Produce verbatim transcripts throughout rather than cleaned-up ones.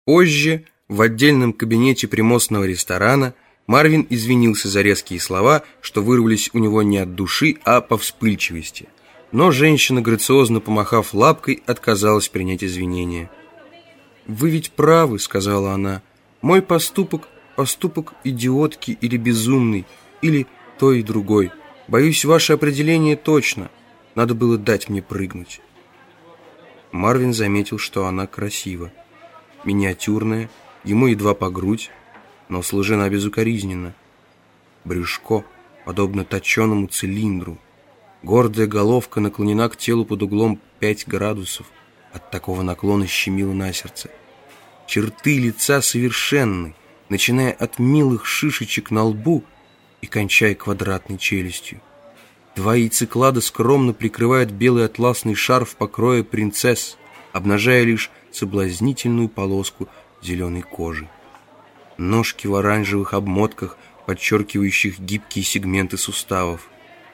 Позже, в отдельном кабинете примостного ресторана, Марвин извинился за резкие слова, что вырвались у него не от души, а по вспыльчивости. Но женщина, грациозно помахав лапкой, отказалась принять извинения. «Вы ведь правы», — сказала она. «Мой поступок — поступок идиотки или безумный, или то и другой. Боюсь, ваше определение точно. Надо было дать мне прыгнуть». Марвин заметил, что она красива. Миниатюрная, ему едва по грудь, но сложена безукоризненно. Брюшко, подобно точеному цилиндру. Гордая головка наклонена к телу под углом пять градусов. От такого наклона щемило на сердце. Черты лица совершенны, начиная от милых шишечек на лбу и кончая квадратной челюстью. Два яйцеклада скромно прикрывают белый атласный шарф покроя принцесс, обнажая лишь соблазнительную полоску зеленой кожи. Ножки в оранжевых обмотках, подчеркивающих гибкие сегменты суставов.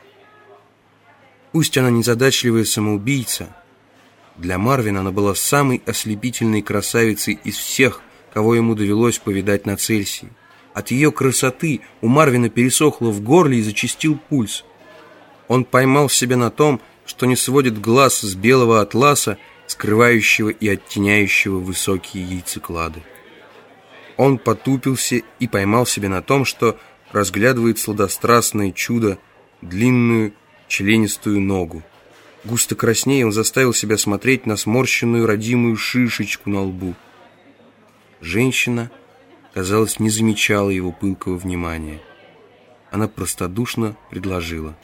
Пусть она незадачливая самоубийца, для Марвина она была самой ослепительной красавицей из всех, кого ему довелось повидать на Цельсии. От ее красоты у Марвина пересохло в горле и зачастил пульс. Он поймал себя на том, что не сводит глаз с белого атласа, скрывающего и оттеняющего высокие яйцеклады. Он потупился и поймал себя на том, что разглядывает сладострастное чудо, длинную членистую ногу. Густо краснея, он заставил себя смотреть на сморщенную родимую шишечку на лбу. Женщина, казалось, не замечала его пылкого внимания. Она простодушно предложила: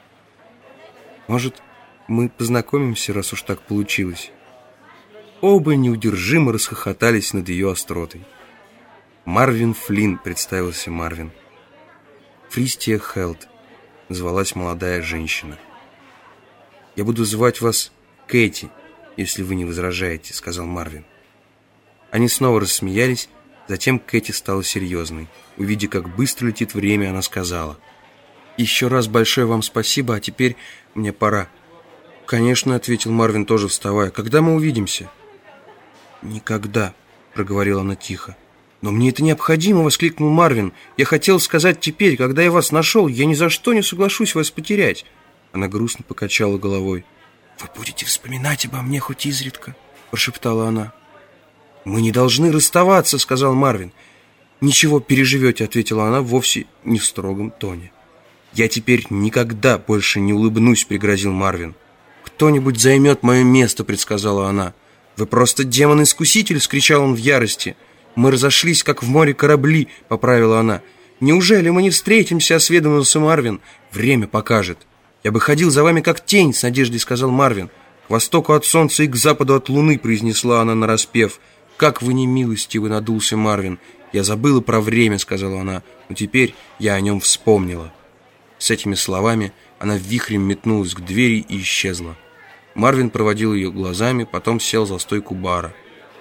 «Может, мы познакомимся, раз уж так получилось?» Оба неудержимо расхохотались над ее остротой. «Марвин Флинн», — представился Марвин. «Фристия Хелд», — звалась молодая женщина. «Я буду звать вас Кэти, если вы не возражаете», — сказал Марвин. Они снова рассмеялись, затем Кэти стала серьезной. Увидя, как быстро летит время, она сказала: «Еще раз большое вам спасибо, а теперь мне пора». «Конечно», — ответил Марвин, тоже вставая. «Когда мы увидимся?» «Никогда», — проговорила она тихо. «Но мне это необходимо», — воскликнул Марвин. «Я хотел сказать теперь, когда я вас нашел, я ни за что не соглашусь вас потерять». Она грустно покачала головой. «Вы будете вспоминать обо мне хоть изредка», — прошептала она. «Мы не должны расставаться», — сказал Марвин. «Ничего, переживете», — ответила она вовсе не в строгом тоне. «Я теперь никогда больше не улыбнусь», — пригрозил Марвин. «Кто-нибудь займет мое место», — предсказала она. «Вы просто демон-искуситель», — вскричал он в ярости. «Мы разошлись, как в море корабли», — поправила она. «Неужели мы не встретимся?» — осведомился Марвин. «Время покажет». «Я бы ходил за вами как тень», — с надеждой сказал Марвин. «К востоку от солнца и к западу от луны», — произнесла она нараспев. «Как вы немилостивы», — надулся Марвин. «Я забыла про время», — сказала она, — «но теперь я о нем вспомнила». С этими словами она вихрем метнулась к двери и исчезла. Марвин проводил ее глазами, потом сел за стойку бара.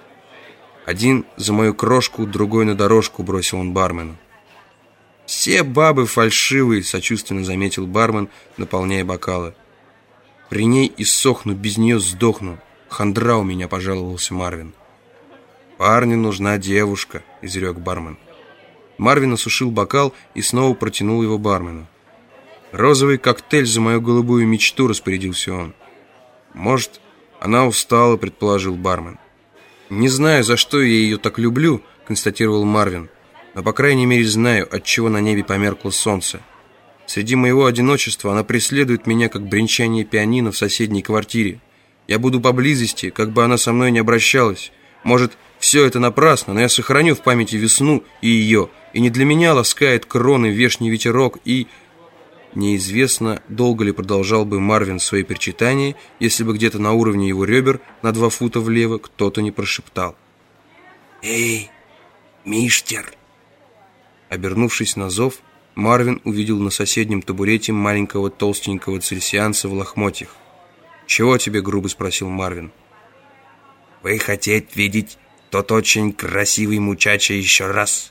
«Один за мою крошку, другой на дорожку», — бросил он бармену. «Все бабы фальшивые», — сочувственно заметил бармен, наполняя бокалы. «При ней иссохну, без нее сдохну. Хандра у меня», — пожаловался Марвин. «Парню нужна девушка», — изрек бармен. Марвин осушил бокал и снова протянул его бармену. «Розовый коктейль за мою голубую мечту», — распорядился он. «Может, она устала», — предположил бармен. «Не знаю, за что я ее так люблю», — констатировал Марвин. «Но, по крайней мере, знаю, отчего на небе померкло солнце. Среди моего одиночества она преследует меня, как бренчание пианино в соседней квартире. Я буду поблизости, как бы она со мной не обращалась. Может, все это напрасно, но я сохраню в памяти весну и ее, и не для меня ласкает кроны вешний ветерок, и...» Неизвестно, долго ли продолжал бы Марвин свои причитания, если бы где-то на уровне его ребер, на два фута влево, кто-то не прошептал: «Эй, миштер!» Обернувшись на зов, Марвин увидел на соседнем табурете маленького толстенького цельсианца в лохмотьях. «Чего тебе?» — грубо спросил Марвин. «Вы хотите видеть тот очень красивый мучача еще раз?»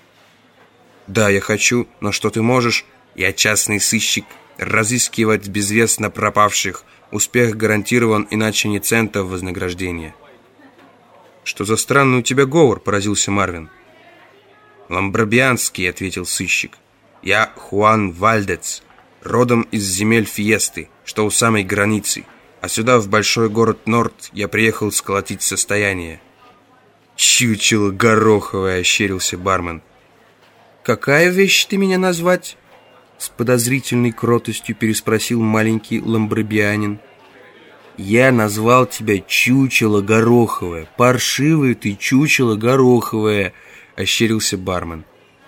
«Да, я хочу, но что ты можешь?» «Я частный сыщик, разыскивать безвестно пропавших. Успех гарантирован, иначе ни цента вознаграждения». «Что за странный у тебя говор?» – поразился Марвин. «Ламбробианский», – ответил сыщик. «Я Хуан Вальдец, родом из земель Фиесты, что у самой границы, а сюда, в большой город Норт, я приехал сколотить состояние». «Чучело гороховое», – ощерился бармен. «Какая вещь ты меня назвать?» – с подозрительной кротостью переспросил маленький ламбробианин. «Я назвал тебя чучело гороховое. Паршивый ты, чучело гороховое», — ощерился бармен.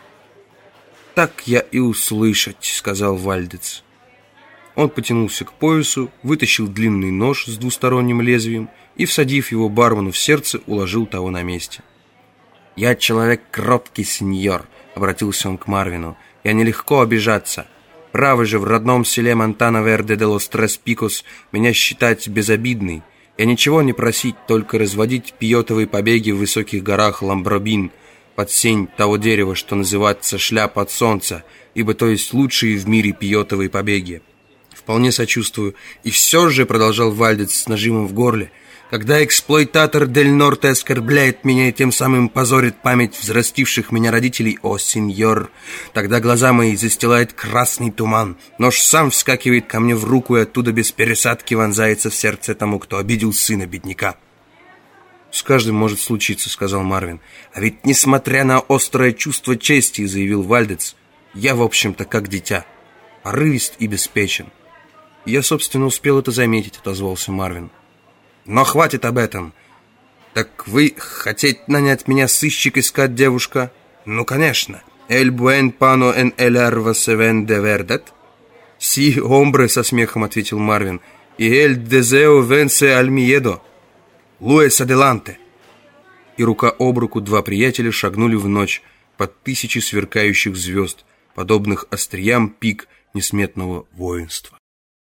«Так я и услышать», — сказал Вальдец. Он потянулся к поясу, вытащил длинный нож с двусторонним лезвием и, всадив его бармену в сердце, уложил того на месте. «Я человек кроткий, сеньор», — обратился он к Марвину. «Я нелегко обижаться. Правы же в родном селе Монтана-Верде де лос Трес Пикос меня считать безобидной. Я ничего не просить, только разводить пиотовые побеги в высоких горах Ламбробин под сень того дерева, что называется шляпа от солнца, ибо то есть лучшие в мире пиотовые побеги». «Вполне сочувствую. И все же», — продолжал Вальдец с нажимом в горле, «когда эксплуататор Дель Норте оскорбляет меня и тем самым позорит память взрастивших меня родителей, о, сеньор, тогда глаза мои застилает красный туман, нож сам вскакивает ко мне в руку и оттуда без пересадки вонзается в сердце тому, кто обидел сына бедняка». «С каждым может случиться», — сказал Марвин. «А ведь, несмотря на острое чувство чести, — заявил Вальдец, — я, в общем-то, как дитя, порывист и беспечен». «Я, собственно, успел это заметить», — отозвался Марвин. «Но хватит об этом. Так вы хотите нанять меня сыщик искать, девушка?» «Ну, конечно. Эль буэн пано эн эль арва севен де вердет?» «Си, омбре», — со смехом ответил Марвин. «И эль дезео венсе аль миедо. Луэс аделанте». И рука об руку два приятеля шагнули в ночь под тысячи сверкающих звезд, подобных остриям пик несметного воинства.